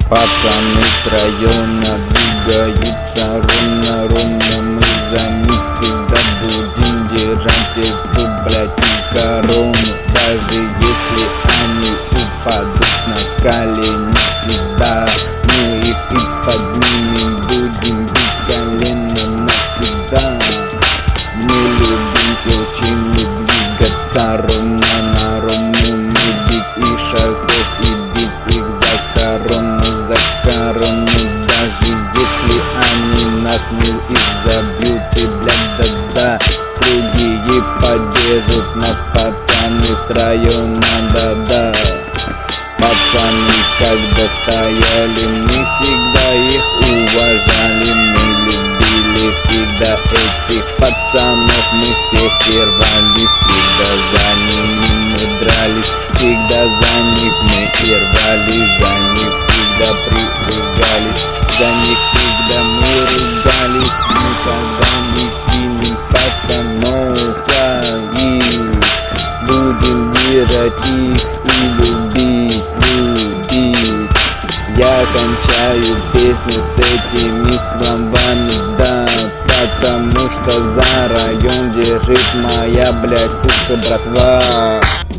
Пацаны с района двигаются ровно, мы за них всегда будем держать эту, блядь, и корону. Даже если они упадут на колени, всегда мы их и поднимем, будем бить колено навсегда. Мы любим очень двигаться ровно на ровную, мы бить их шагов и бить их за корону. Даже если они нас не изобьют, и, блядь, да-да, другие поддержат нас, пацаны с района, да-да. Пацаны, когда стояли, мы всегда их уважали, мы любили всегда этих пацанов, мы всех рвали, всегда за ними мы дрались, всегда за них мы рвали, за них всегда прибегались, за них всегда мы ругались, мы когда не кинем пацанов своих, будем держать их и любить. Я кончаю песню с этими словами, да, потому что за район держит моя, блядь, сука, братва.